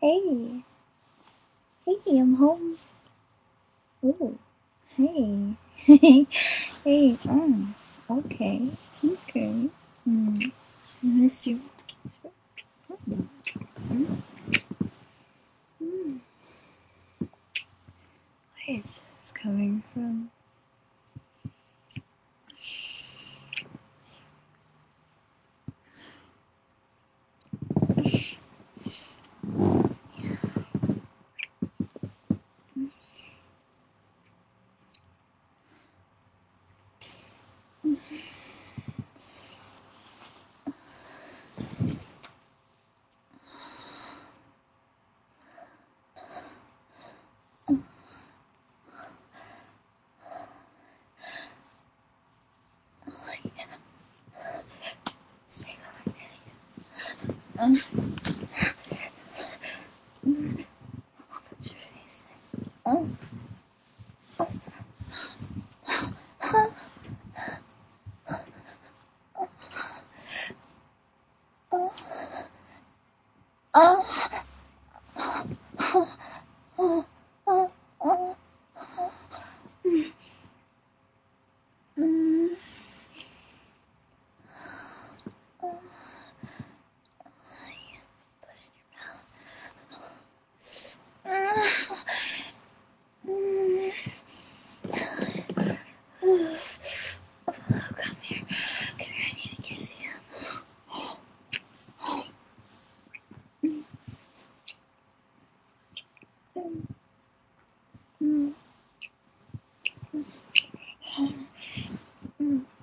Hey, hey, I'm home. Ooh, hey, hey, okay, okay. I miss you. Mm, mm. Where is this coming from? Stay on my panties. I'll put your face in. Oh, oh, oh, oh, mm, oh, put it in your mouth. Come here. Come here, I need to kiss you. Mm, mm,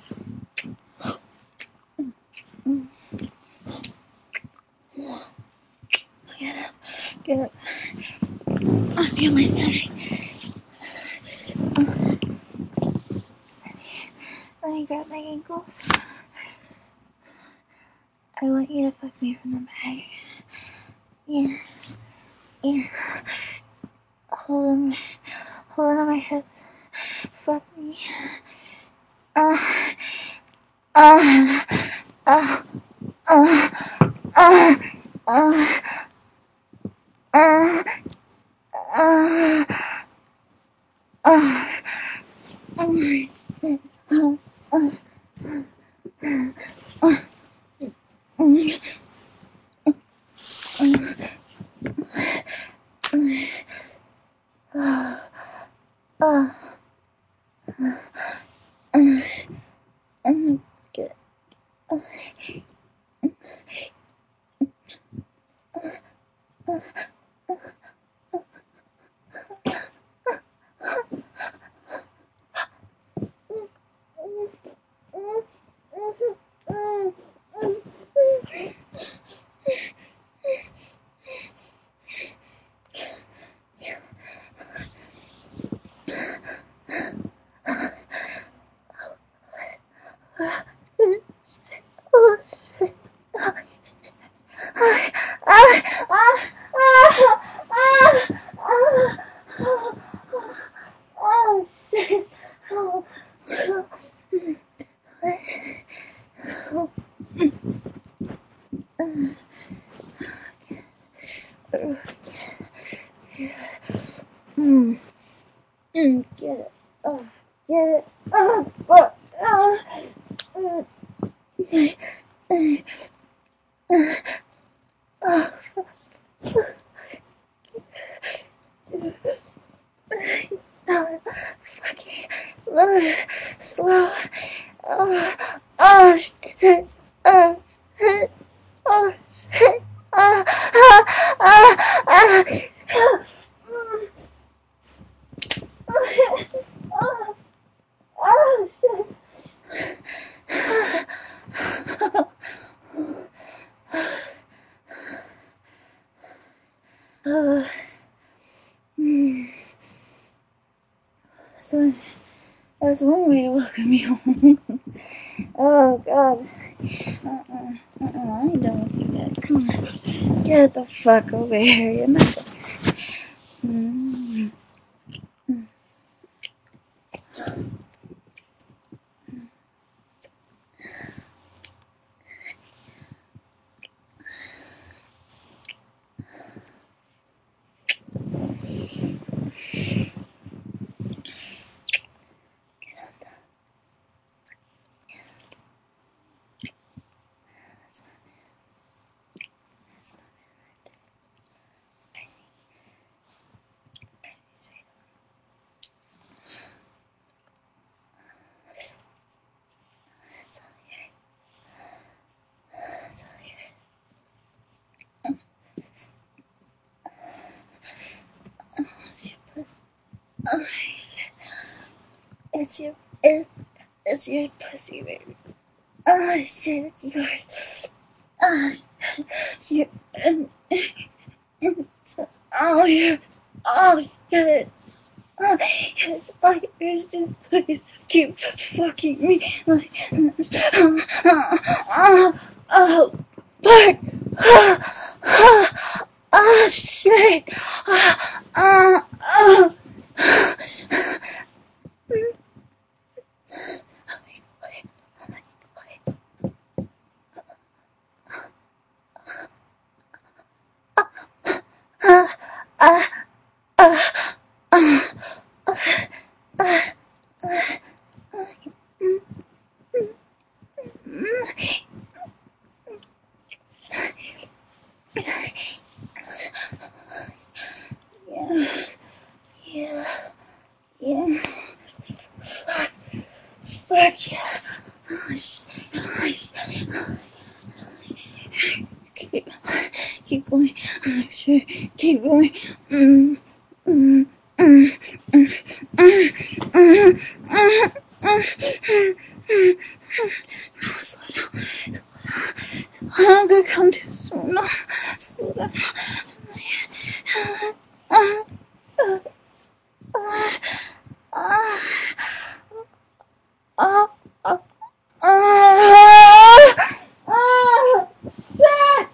mm. Get up. Get up. On your my stomach. Let me grab my ankles. I want you to fuck me from the back. Yeah. Yeah. Hold on my hips. Fuck me. Uh, uh, uh, uh, uh, uh, uh, uh, uh, Good. Oh shit! Oh, get it. Oh, get it. Oh, fuck. Oh, no, fucking slow. Oh, oh shit. Oh shit. Oh shit. Ah, ah, ah, ah. Oh, oh shit. Oh, so that's one way to welcome you home. Oh god. I ain't done with you yet. Come on. Get the fuck over here. You're not. Mm. Oh, it's your, it, it's your pussy, baby. Oh shit, it's yours. Oh, shit. Oh, yeah. Oh, shit. Oh, it's like yours. Just please keep fucking me. Like, oh, fuck. Oh, shit. Oh. Yeah, yeah, yeah. Fuck, fuck yeah. Oh, shit. Oh, shit. Keep going. I'm sure. Keep going. Mm, mm, mm, mm, mm, mm, No, slow down. I'm gonna come too soon. No, slow down. Shit!